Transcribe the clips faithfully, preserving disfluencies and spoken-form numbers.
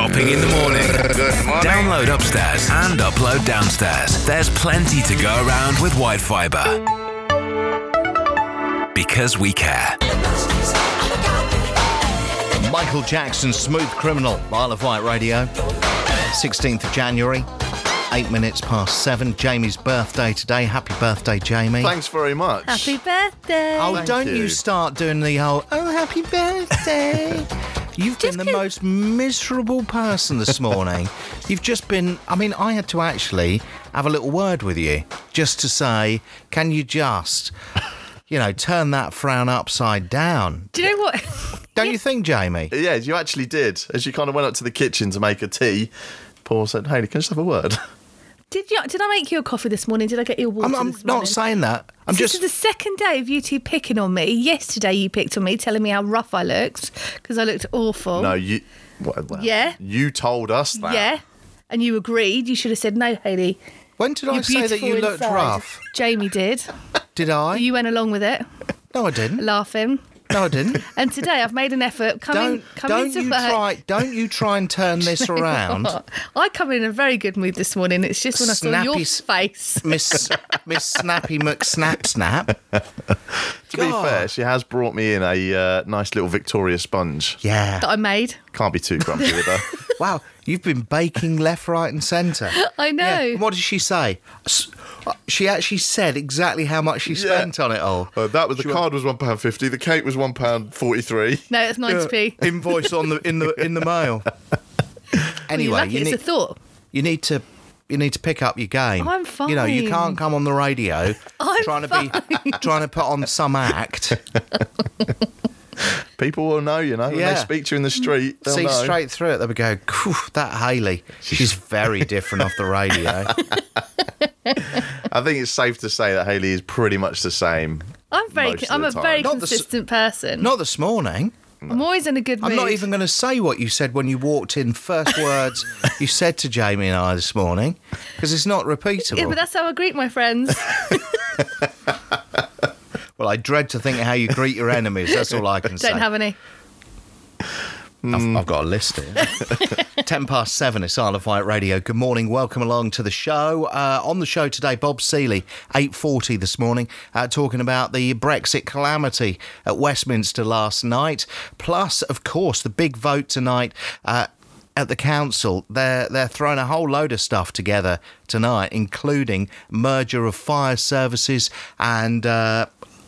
Topping in the morning. Good morning. Download upstairs and upload downstairs. There's plenty to go around with White Fibre. Because we care. Michael Jackson, Smooth Criminal, Isle of Wight Radio. sixteenth of January, eight minutes past seven. Jamie's birthday today. Happy birthday, Jamie. Thanks very much. Happy birthday. Oh, Thank don't you. you. start doing the whole, oh, happy birthday. You've been Just the 'cause- most miserable person this morning. You've just been, I mean, I had to actually have a little word with you just to say, can you just, you know, turn that frown upside down? Do you know what? Don't you think, Jamie? Yeah, you actually did. As you kind of went up to the kitchen to make a tea, Paul said, Hayley, can I just have a word? Did you? Did I make you a coffee this morning? Did I get you a water I'm, I'm this not morning? saying that. I'm This just... is the second day of you two picking on me. Yesterday you picked on me, telling me how rough I looked because I looked awful. No, you... Well, well, Yeah. You told us that. Yeah. And you agreed. You should have said, no, Hayley. When did I You're say that beautiful you looked inside." rough? Jamie did. Did I? You went along with it, No, I didn't. laughing. No, I didn't. And today I've made an effort. Coming, Don't coming don't into you work. try don't you try and turn this around, I come in a very good mood this morning. It's just when I saw Snappy your s- face. Miss Miss Snappy McSnap Snap. To be fair, she has brought me in a uh, nice little Victoria sponge. Yeah. That I made. Can't be too grumpy with her. Wow, you've been baking left, right, and centre. I know. Yeah. And what did she say? S- She actually said exactly how much she spent on it all. Uh, that was the She card was one pound fifty. The cake was one pound forty-three. No, it's ninety p. Invoice on the in the in the mail. Anyway, You're lucky you it's need a thought. you need to. You need to pick up your game. I'm You know, you fine. can't come on the radio I'm trying to be trying to put on some act. People will know, you know, when Yeah. they speak to you in the street. They'll See know. straight through it. They'll be going, "Phew, that Hayley, she's very different off the radio." I think it's safe to say that Hayley is pretty much the same. I'm very. Most of I'm the a time. very Not the s- consistent person. Not this morning. I'm always in a good mood. I'm not even going to say what you said when you walked in. First words you said to Jamie and I this morning, because it's not repeatable. Yeah, but that's how I greet my friends. Well, I dread to think how you greet your enemies. That's all I can say. Don't have any. I've, I've got a list here. Ten past seven, it's Isle of Wight Radio. Good morning, welcome along to the show. Uh, on the show today, Bob Seeley, eight forty this morning, uh, talking about the Brexit calamity at Westminster last night. Plus, of course, the big vote tonight uh, at the council. They're, they're throwing a whole load of stuff together tonight, including merger of fire services and... Uh,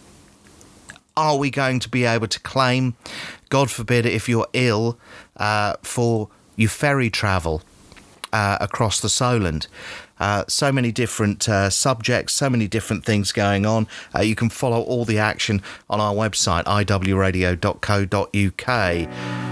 Are we going to be able to claim, God forbid, if you're ill, uh, for your ferry travel uh, across the Solent? Uh, so many different uh, subjects, so many different things going on. Uh, you can follow all the action on our website, i w radio dot co dot u k.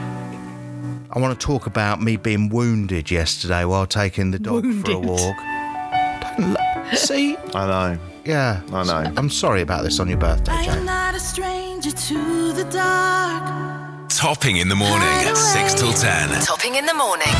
I want to talk about me being wounded yesterday while taking the dog for a Wounded. walk. Don't lo- See? I know. Yeah. I know. I'm sorry about this on your birthday, I am Jane. not a stranger to the dark. Topping in the morning, six till ten. Topping in the morning.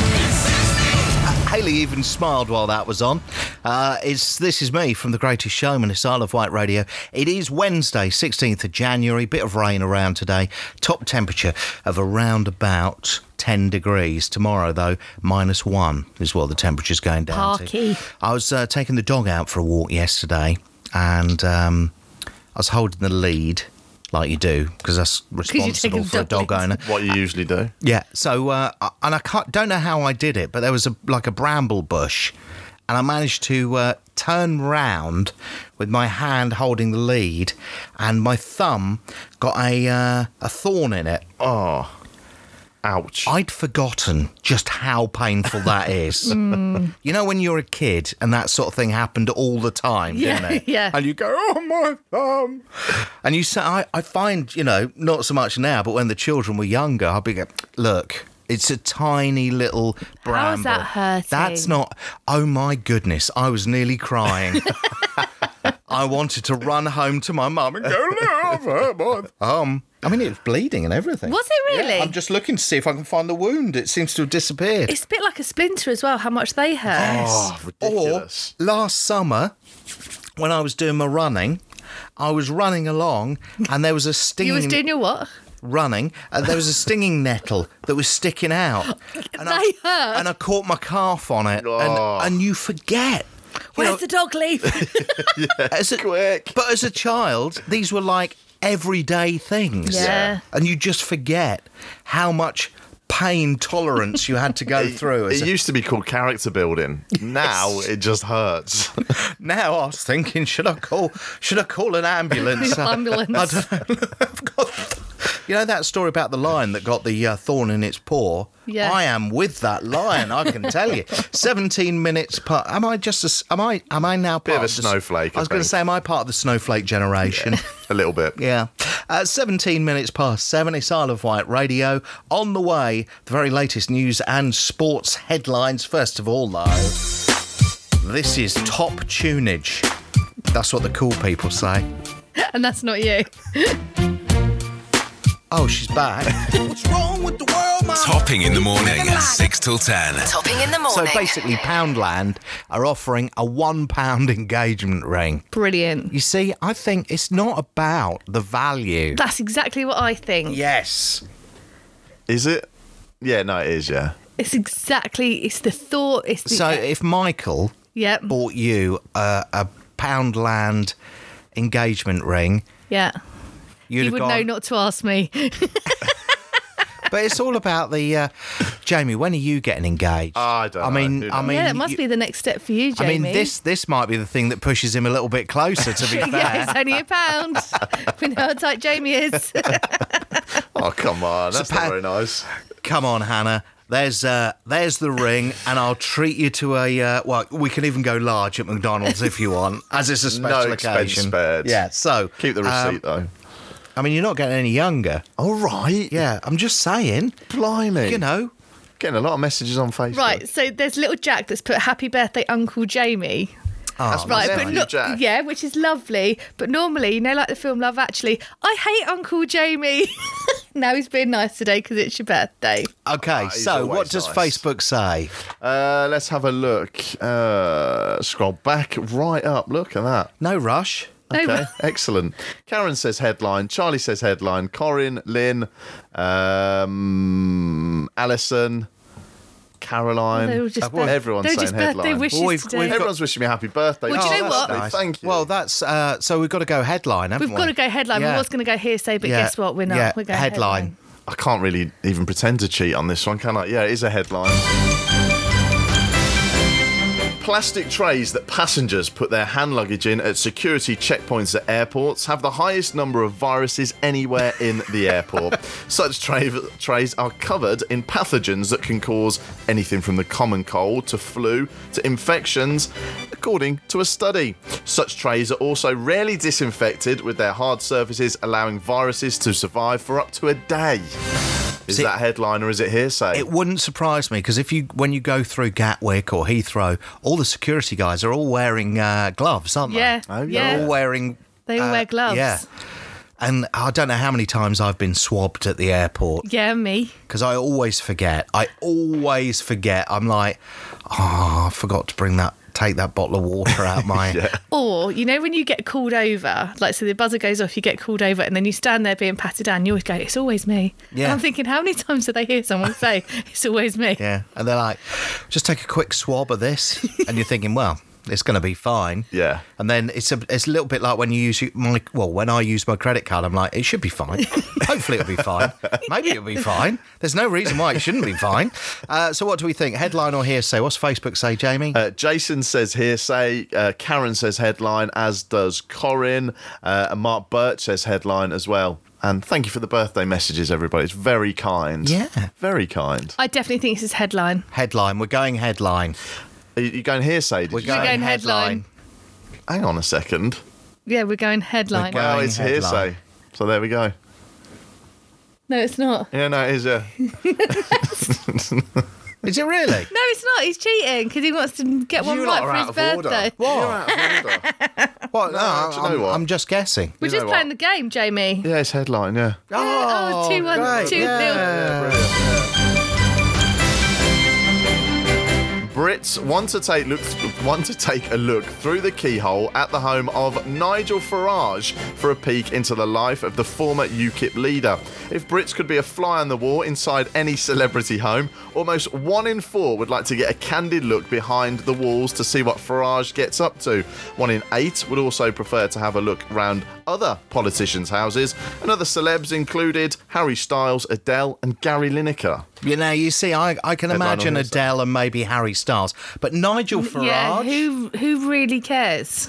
Hayley even smiled while that was on. Uh, it's, this is me from The Greatest Showman, it's Isle of Wight Radio. It is Wednesday, sixteenth of January. Bit of rain around today. Top temperature of around about ten degrees. Tomorrow, though, minus one is what the temperature's going down Parky. to. I was uh, taking the dog out for a walk yesterday, and um, I was holding the lead, like you do, because that's you're responsible taking for a dog dog lead. owner. What you usually do. Yeah, so, uh, and I can't, don't know how I did it, but there was a like a bramble bush, and I managed to uh, turn round with my hand holding the lead, and my thumb got a uh, a thorn in it. Oh, ouch. I'd forgotten just how painful that is. You know when you're a kid and that sort of thing happened all the time, Yeah, didn't it? yeah. And you go, oh, my thumb. And you say, I, I find, you know, not so much now, but when the children were younger, I'd be going, look, it's a tiny little bramble. How's that hurting? That's not, oh my goodness, I was nearly crying. I wanted to run home to my mum and go, look, I've hurt my thumb. I mean, it was bleeding and everything. Was it really? Yeah, I'm just looking to see if I can find the wound. It seems to have disappeared. It's a bit like a splinter as well, how much they hurt. Oh, ridiculous. Or last summer, when I was doing my running, I was running along and there was a stinging... You was doing your what? running, and there was a stinging nettle that was sticking out. And I, They hurt. And I caught my calf on it, Oh. and, and you forget. You Where's know, the dog leaf? as a, Quick. But as a child, these were like everyday things. Yeah. And you just forget how much pain tolerance you had to go through. As It a, used to be called character building. Now it just hurts. now I was thinking, should I call? Should I call an ambulance? Ambulance. I don't know. I've got- you know that story about the lion that got the uh, thorn in its paw? Yeah. I am with that lion. I can tell you. Seventeen minutes part. Am I just? A, s- am I? Am I now part Bit of a the s- snowflake, I I was going to think. say, am I part of the snowflake generation? A little bit. Yeah. Uh, seventeen minutes past seven, it's Isle of Wight Radio. On the way, the very latest news and sports headlines. First of all, though, this is top tunage. That's what the cool people say. And that's not you. Oh, she's back. What's wrong with the world, mama? Topping in the morning, six till ten. Topping in the So morning. basically, Poundland are offering a one pound engagement ring. Brilliant. You see, I think it's not about the value. That's exactly what I think. Yes. Is it? Yeah, no, it is, yeah. It's exactly, it's the thought, it's the... So if Michael Yep. bought you a, a Poundland engagement ring, Yeah. you'd You have would gone. know not to ask me. But it's all about the uh, Jamie. When are you getting engaged? I don't I mean, know. Who I mean, yeah, it must you- be the next step for you, I Jamie. mean, this this might be the thing that pushes him a little bit closer. To be fair, Yeah, it's only a pound. We know how tight Jamie is. Oh, come on. That's pa- not very nice. come on, Hannah. There's uh, there's the ring, and I'll treat you to a uh, well. We can even go large at McDonald's if you want, as it's a special No expense occasion. spared. Yeah. So Keep the um, receipt, though. I mean, you're not getting any younger. All right. Yeah, I'm just saying. Blimey. You know. Getting a lot of messages on Facebook. Right, so there's little Jack that's put happy birthday Uncle Jamie. Oh, That's Right, Yeah, but you, no- Jack. yeah, which is lovely. But normally, you know, like the film Love Actually, I hate Uncle Jamie. Now he's being nice today because it's your birthday. Okay. he's So what always does nice. Facebook say? Uh, let's have a look. Uh, scroll back right up. Look at that. No rush. No, Okay, excellent. Karen says headline. Charlie says headline. Corinne, Lynn, um, Alison, Caroline. They were just well, birth- everyone's they were saying just birthday headline. wishes Well, we've- today. we've got- Everyone's wishing me a happy birthday. Well, do you Oh, know that's what? lovely. Nice. Thank you. Well, that's uh, so we've got to go headline, haven't We've we? got to go headline. Yeah. We was going to go hearsay, but Yeah. guess what? We're not. Yeah, We're going headline. I can't really even pretend to cheat on this one, can I? Yeah, it is a headline. Plastic trays that passengers put their hand luggage in at security checkpoints at airports have the highest number of viruses anywhere in the airport. Such tray- trays are covered in pathogens that can cause anything from the common cold to flu to infections, according to a study. Such trays are also rarely disinfected, with their hard surfaces allowing viruses to survive for up to a day. Is See- that headline or is it hearsay? It wouldn't surprise me because if you when you go through Gatwick or Heathrow, all the security guys are all wearing uh, gloves, aren't they? Yeah, Oh, yeah. yeah. They're all wearing. They all uh, wear gloves. Yeah. And I don't know how many times I've been swabbed at the airport Yeah, me. because I always forget. I always forget. I'm like, oh, I forgot to bring that, take that bottle of water out my. Or, you know, when you get called over, like, so the buzzer goes off, you get called over, and then you stand there being patted down, you always go, it's always me. Yeah. And I'm thinking, how many times do they hear someone say, it's always me? Yeah. And they're like, just take a quick swab of this. And you're thinking, well, it's going to be fine. Yeah. And then it's a it's a little bit like when you use my well when I use my credit card, I'm like, it should be fine. Hopefully it'll be fine. Maybe it'll be fine. There's no reason why it shouldn't be fine. Uh, so what do we think? Headline or hearsay? What's Facebook say, Jamie? Uh, Jason says hearsay. Uh, Karen says headline, as does Corinne. Uh, and Mark Birch says headline as well. And thank you for the birthday messages, everybody. It's very kind. Yeah. Very kind. I definitely think this is headline. Headline. We're going headline. Are you you going hearsay? Did We're you going, say? going headline. Hang on a second. Yeah, we're going headline. We're Well, Going it's headline. hearsay. So there we go. No, it's not. Yeah, no, it is, yeah. Is it really? No, it's not. He's cheating because he wants to get one You right lot are for out his of order. birthday. What? You're out of order. What? No, No, do you know I'm, what? I'm just guessing. We're You just know playing what? the game, Jamie. Yeah, it's headline, yeah. Oh, two one, great, two yeah. nil. Brit Brits want to take look want to take a look through the keyhole at the home of Nigel Farage for a peek into the life of the former UKIP leader. If Brits could be a fly on the wall inside any celebrity home, almost one in four would like to get a candid look behind the walls to see what Farage gets up to. One in eight would also prefer to have a look round other politicians' houses, and other celebs included Harry Styles, Adele and Gary Lineker. You know, you see, I, I can Headline imagine on his- Adele and maybe Harry Styles, but Nigel Farage... Yeah, who who really cares?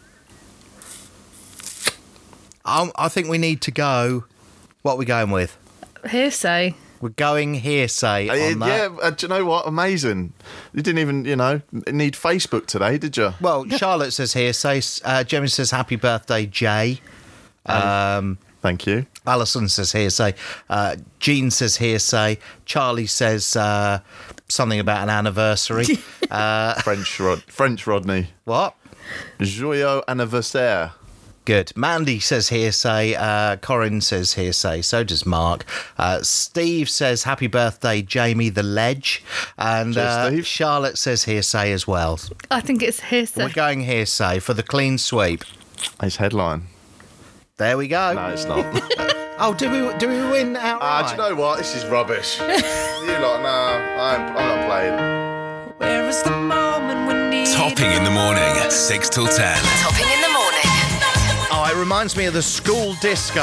I, I think we need to go... What are we going with? Hearsay. We're going hearsay Uh, on that. yeah, uh, do you know what? Amazing. You didn't even, you know, need Facebook today, did you? Well, Charlotte says hearsay. Uh, Jemmy says happy birthday, Jay. Um, Thank you. Alison says hearsay. Uh, Jean says hearsay. Charlie says uh, something about an anniversary. uh, French Rod, French Rodney. what? Joyeux anniversaire. Good. Mandy says hearsay. Uh, Corinne says hearsay. So does Mark. Uh, Steve says happy birthday, Jamie the Ledge. And Cheers, uh, Steve. Charlotte says hearsay as well. I think it's hearsay. We're going hearsay for the clean sweep. His headline. There we go. No, it's not. Oh, do we do we win outright? Ah, do you know what? This is rubbish. You lot, nah, I'm, I'm not playing. Where is the moment when need Topping in the morning, six till ten. Topping in the morning. Oh, it reminds me of the school disco.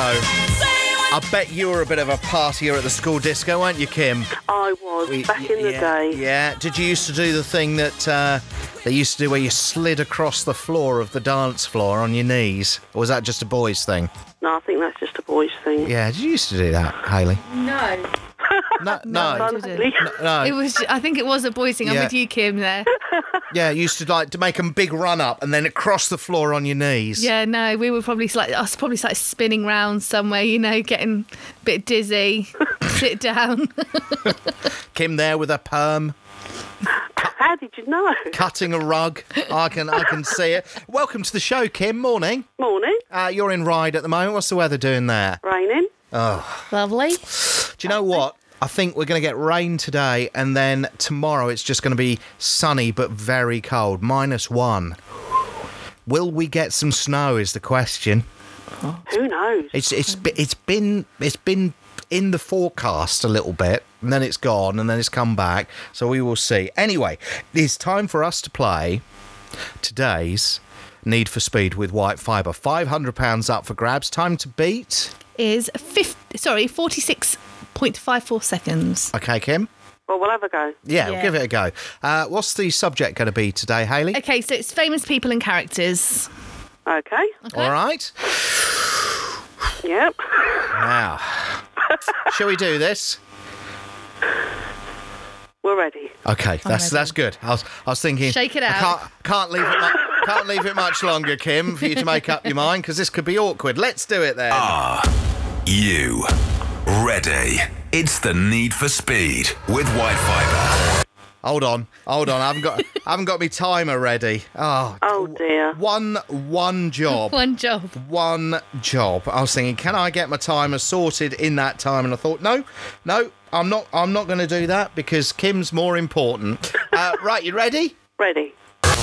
I bet you were a bit of a partier at the school disco, weren't you, Kim? I was, We- back in the yeah, day. Yeah. Did you used to do the thing that uh, they used to do where you slid across the floor of the dance floor on your knees? Or was that just a boys' thing? No, I think that's just a boys' thing. Yeah, did you used to do that, Hayley? No. No, No, no. I Fun, didn't. Hayley. no. It was. I think it was a boys' thing. I'm Yeah. with you, Kim. There. Yeah, you used to like to make a big run up and then across the floor on your knees. Yeah. No, we were probably like us. Probably like spinning round somewhere. You know, getting a bit dizzy. Sit down. Kim there with a perm, How did you know? cutting a rug. I can, I can see it. Welcome to the show, Kim. Morning. Morning. Uh, you're in Ryde at the moment. What's the weather doing there? Raining. Lovely. Do you know what? I think we're going to get rain today, and then tomorrow it's just going to be sunny but very cold, minus one. Will we get some snow? Is the question. Who knows? It's it's be- it's been it's been in the forecast a little bit, and then it's gone, and then it's come back. So we will see. Anyway, it's time for us to play today's Need for Speed with White Fibre. Five hundred pounds up for grabs. Time to beat. Is fifty. Sorry, forty-six point five four seconds. Okay, Kim. Well, we'll have a go. Yeah, Yeah. we'll give it a go. Uh, what's the subject going to be today, Hayley? Okay, so it's famous people and characters. Okay. All right. Yep. Now, shall we do this? We're ready. Okay, that's ready. that's good. I was I was thinking. Shake it I out. can't can't leave it mu- can't leave it much longer, Kim, for you to make up your mind because this could be awkward. Let's do it then. You ready? It's the Need for Speed with White Fibre. Hold on, hold on. I haven't got I haven't got my timer ready. Oh, Oh, dear. one one job. One job. One job. I was thinking, can I get my timer sorted in that time? And I thought, no, no, I'm not. I'm not going to do that because Kim's more important. Uh, right, you ready? Ready.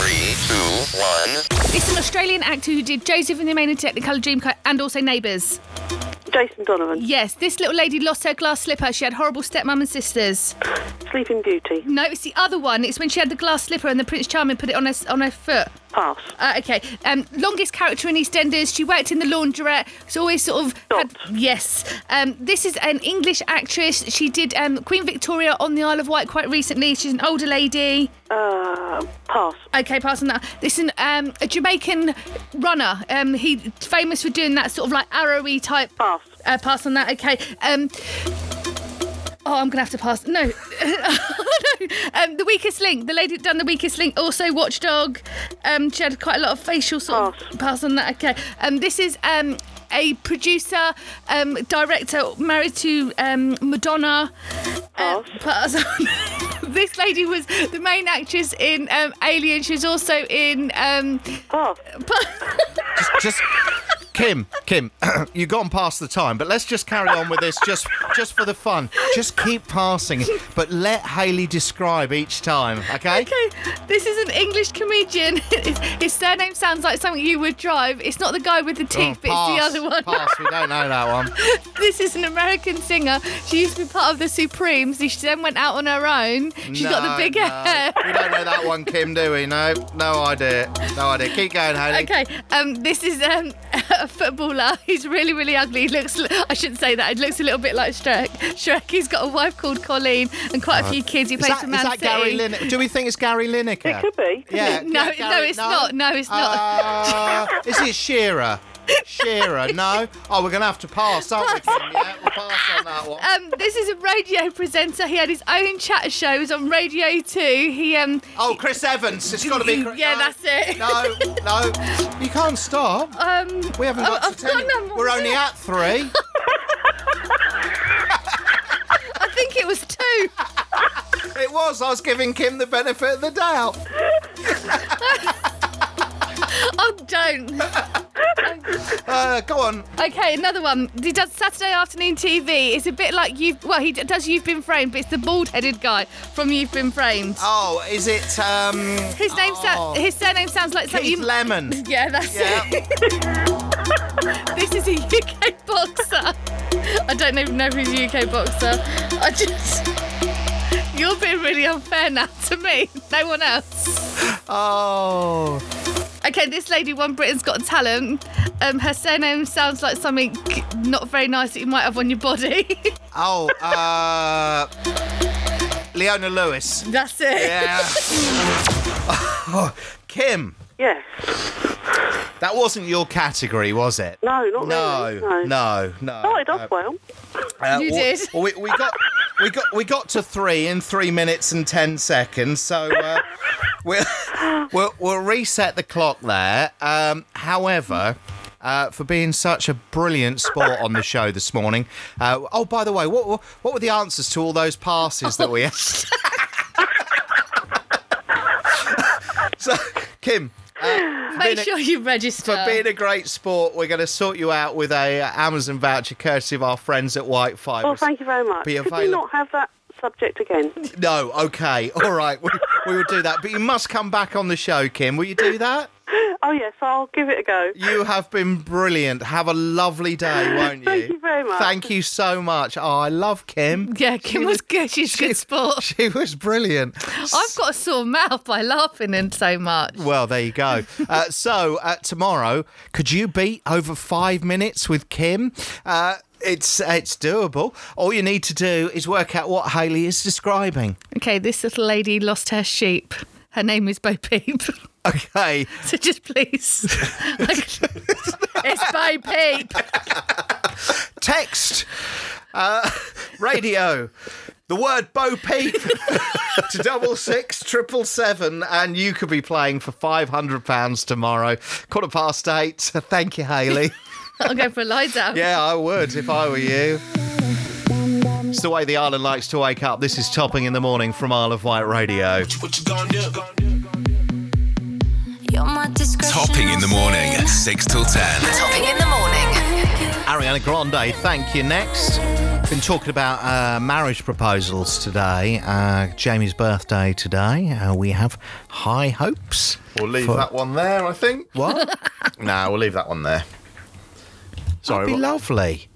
It's an Australian actor who did Joseph and the Amazing Technicolor Dreamcoat and also Neighbours. Jason Donovan. Yes, this little lady lost her glass slipper. She had horrible stepmom and sisters. Sleeping Beauty. No, it's the other one. It's when she had the glass slipper and the Prince Charming put it on her on her foot. Pass. Uh, okay. Um, longest character in EastEnders. She worked in the laundrette. She's always sort of had, Dot. yes. Um, this is an English actress. She did um, Queen Victoria on the Isle of Wight quite recently. She's an older lady. Uh, pass. Okay, pass on that. This is um, a Jamaican runner. Um, he's famous for doing that sort of like arrowy type. Pass. Uh, pass on that. Okay. Um, oh, I'm gonna have to pass. No. no. Um, the Weakest Link. The lady that done the Weakest Link. Also Watchdog. Um, she had quite a lot of facial sort Pass. of pass on that. Okay. Um, this is um. a producer, um, director, married to um, Madonna. Uh, pass on. This lady was the main actress in um, Alien. She was also in. Um, Pass. Just Kim, Kim, you've gone past the time, but let's just carry on with this just just for the fun. Just keep passing, but let Hayley describe each time, okay? Okay, this is an English comedian. His, his surname sounds like something you would drive. It's not the guy with the teeth, but pass, it's the other one. Pass, we don't know that one. This is an American singer. She used to be part of the Supremes. She then went out on her own. She's got the No, bigger no. hair. We don't know that one, Kim, do we? No, no idea. No idea. Keep going, Hayley. Okay, um, this is um, a footballer. He's really, really ugly. He looks, I shouldn't say that. He looks a little bit like Shrek. Shrek. He's got a wife called Colleen and quite a few kids. He Is plays that, for is Man that City. Gary Lineker? Do we think it's Gary Lineker? It could be. couldn't Yeah. it? No, yeah, no, Gary- it's not. No, it's not. Uh, is it Shearer? Shearer, no. Oh, we're going to have to pass, aren't we, Kim? Yeah, we'll pass on that one. Um, this is a radio presenter. He had his own chat shows on Radio two. He um. Oh, Chris Evans. It's got to be Chris. Yeah, no, that's it. No, no. You can't stop. Um, We haven't got I've to ten. got number We're only two. at three. I think it was two. It was. I was giving Kim the benefit of the doubt. Oh, don't. Uh, go on. Okay, another one. He does Saturday afternoon T V. It's a bit like you've. Well, he d- does You've Been Framed, but it's the bald-headed guy from You've Been Framed. Oh, is it um? His name. oh, Sa- his surname sounds like something. Keith you- Lemon. Yeah, that's Yeah. it. This is a U K boxer. I don't even know who's a U K boxer. I just. You're being really unfair now to me. No one else. Oh. Okay, this lady won Britain's Got Talent. Um, her surname sounds like something not very nice that you might have on your body. Oh. Uh. Leona Lewis. That's it. Yeah. Oh, Kim. Yes. That wasn't your category, was it? No, not No, really. No. no, no. Started Uh, off well. uh, You well- did. well, we, we got, we got, we got to three in three minutes and ten seconds. So uh, we'll, we'll we'll reset the clock there. Um, however. Uh, for being such a brilliant sport on the show this morning. Uh, oh, by the way, what what what were the answers to all those passes that we had? So, Kim, uh, Make being a- sure you register. for being a great sport, we're going to sort you out with a uh, Amazon voucher courtesy of our friends at White Fibre. Well, thank you very much. Be Could we available- not have that subject again? No, okay, all right, we, we will do that. But you must come back on the show, Kim. Will you do that? Oh, yes, I'll give it a go. You have been brilliant. Have a lovely day, won't you? Thank you very much. Thank you so much. Oh, I love Kim. Yeah, Kim was good. She's a good sport. She was brilliant. I've got a sore mouth by laughing and so much. Well, there you go. Uh, so, uh, tomorrow, could you beat over five minutes with Kim? Uh, it's it's doable. All you need to do is work out what Hayley is describing. Okay, this little lady lost her sheep. Her name is Bo Peep. Okay. So just please. It's Bo Peep. Text. Uh, radio. The word Bo Peep to double six triple seven, and you could be playing for five hundred pounds tomorrow. Quarter past eight. Thank you, Hayley. I'll go for a lie down. Yeah, I would if I were you. It's the way the island likes to wake up. This is Topping in the Morning from Isle of Wight Radio. What you gonna do? You're my discretion. Topping in the morning, six till ten. Topping in the morning. Ariana Grande, thank you. Next. Been talking about uh, marriage proposals today. Uh, Jamie's birthday today. Uh, we have high hopes. We'll leave for- that one there, I think. What? No, we'll leave that one there. Sorry. That'd be what- lovely.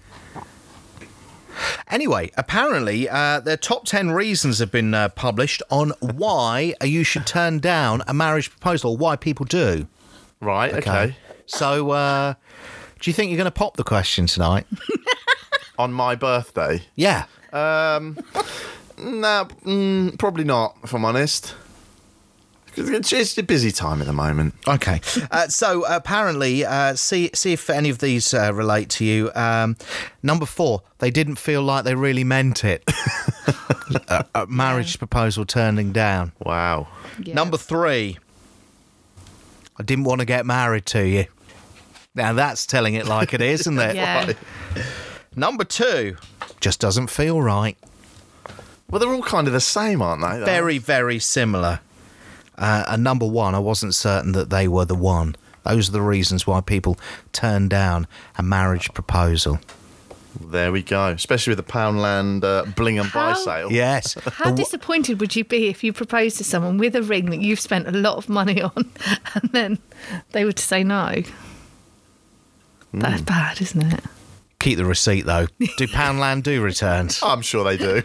Anyway, apparently, uh, the top ten reasons have been uh, published on why you should turn down a marriage proposal, why people do. Right, okay. So, uh, do you think you're going to pop the question tonight? On my birthday? Yeah. Um, no, mm, probably not, if I'm honest. It's just a busy time at the moment. Okay. Uh, so apparently, uh, see see if any of these uh, relate to you. Um, number four, they didn't feel like they really meant it. a, a marriage proposal turning down. Wow. Yeah. Number three, I didn't want to get married to you. Now that's telling it like it is, isn't it? Yeah. Number two, just doesn't feel right. Well, they're all kind of the same, aren't they? Very, very similar. Uh, and number one, I wasn't certain that they were the one. Those are the reasons why people turn down a marriage proposal. There we go. Especially with the Poundland uh, bling and buy How- sale. Yes. How disappointed would you be if you proposed to someone with a ring that you've spent a lot of money on and then they were to say no? That's bad, isn't it? Keep the receipt, though. Do Poundland do returns? I'm sure they do.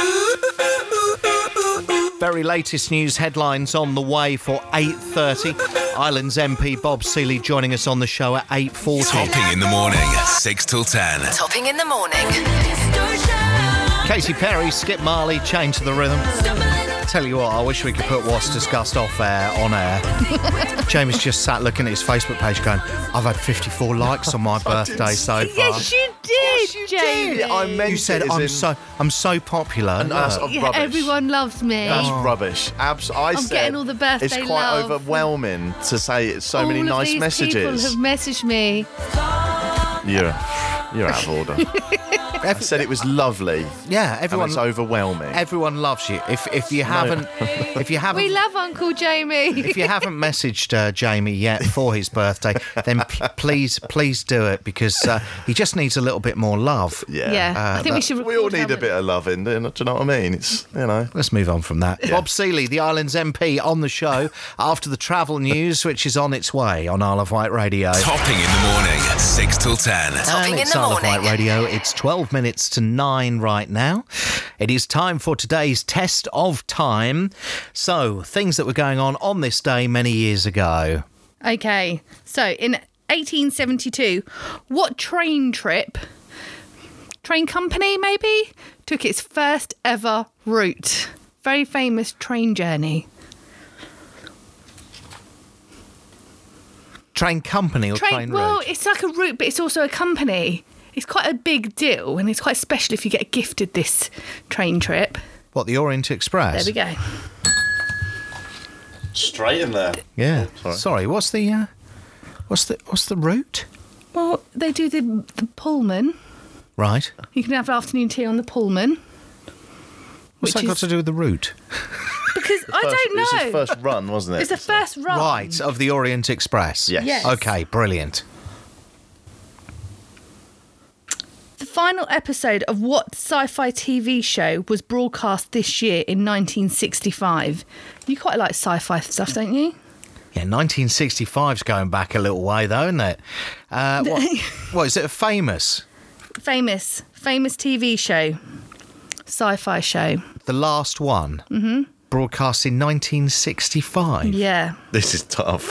Very latest news headlines on the way for eight thirty. Islands M P Bob Seeley joining us on the show at eight forty. Topping in the morning, six till ten. Topping in the morning. Katy Perry, Skip Marley, Change to the Rhythm. Tell you what, I wish we could put what's discussed off air on air. Jamie's just sat looking at his Facebook page going, I've had fifty-four likes on my birthday so far. Yes, you did, Jamie. I meant You said it as I'm in- so I'm so popular. And Look. that's Yeah, rubbish. everyone loves me. That's rubbish. Abs- I I'm said getting all the birthday It's quite love. overwhelming to say it's so All many of nice these messages. people have messaged me. You're, you're out of order. I said it was lovely. Yeah, And everyone it's overwhelming. everyone loves you. If if you haven't if you haven't We love Uncle Jamie. if you haven't messaged uh, Jamie yet for his birthday, then p- please please do it because uh, he just needs a little bit more love. yeah. yeah, Uh, I think we should. We all record need a Hamlet. bit of loving, do you know do you know what I mean? It's, you know. Let's move on from that. Bob Seeley, the Islands M P, on the show after the travel news, which is on its way on Isle of Wight Radio. Topping in the morning, six till ten. Topping And in it's the Isle of Wight morning. Radio. It's twelve minutes to nine right now. It is time for today's test of time. So, things that were going on on this day many years ago. Okay, so in eighteen seventy-two, what train trip, train company maybe, took its first ever route? Very famous train journey. Train company or train, Train, well, route? it's like a route, but it's also a company. It's quite a big deal, and it's quite special if you get gifted this train trip. What, the Orient Express? There we go. Straight in there. Yeah. sorry. sorry. What's the uh, what's the what's the route? Well, they do the, the Pullman. Right. You can have afternoon tea on the Pullman. What's Which that got is- to do with the route? Because I First- don't know. It was his first run, wasn't it? It's the first run. Right, of the Orient Express. Yes. Yes. Okay, brilliant. The final episode of what sci-fi T V show was broadcast this year in nineteen sixty-five? You quite like sci-fi stuff, don't you? Yeah, nineteen sixty-five's going back a little way, though, isn't it? Uh, what, what, is it a famous? Famous, famous T V show, sci-fi show. The last one? Mm-hmm. Broadcast in nineteen sixty-five? Yeah. This is tough.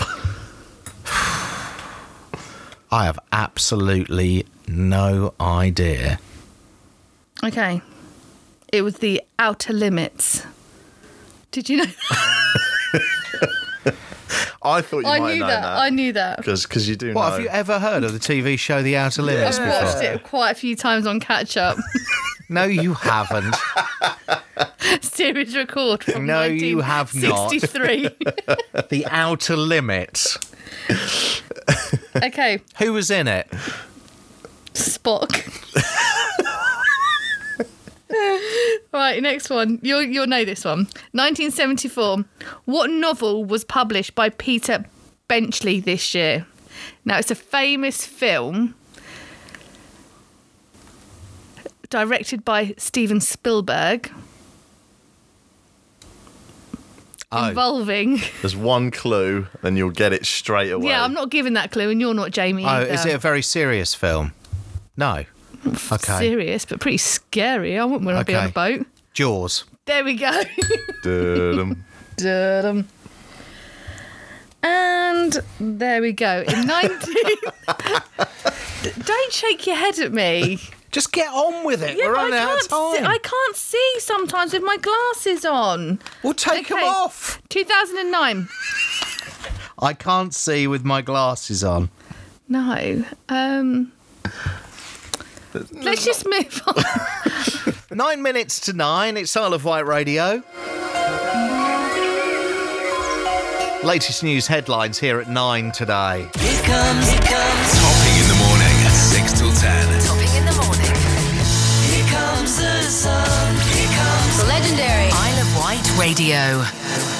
I have absolutely no idea. Okay. It was the Outer Limits. Did you know? I thought you I might knew know that. that. I knew that. Because you do What, know. have you ever heard of the T V show The Outer Limits I've before? watched it quite a few times on catch up. No, you haven't. Series record from No, you have not. nineteen sixty-three. The Outer Limits. Okay, Who was in it? Spock. Right, next one. You'll you'll know this one. nineteen seventy-four. What novel was published by Peter Benchley this year? Now, it's a famous film directed by Steven Spielberg, Oh, involving. There's one clue, and you'll get it straight away. Yeah, I'm not giving that clue, and you're not Jamie. oh either. is it a very serious film? No. Okay. Serious, but pretty scary. I wouldn't want to be on a Okay. boat. Jaws. There we go. Dum. Dum. And there we go. In nineteen. Don't shake your head at me. Just get on with it. We're but running I out of can't see, time. I can't see sometimes with my glasses on. Well, take them Okay. off. two thousand nine. I can't see with my glasses on. No. Um. Let's just move on. Nine minutes to nine. It's Isle of Wight Radio. Latest news headlines here at nine today. Here comes, here comes, Topping in the morning, six till ten. topping in the morning. Here comes the sun. Here comes the legendary Isle of Wight Radio.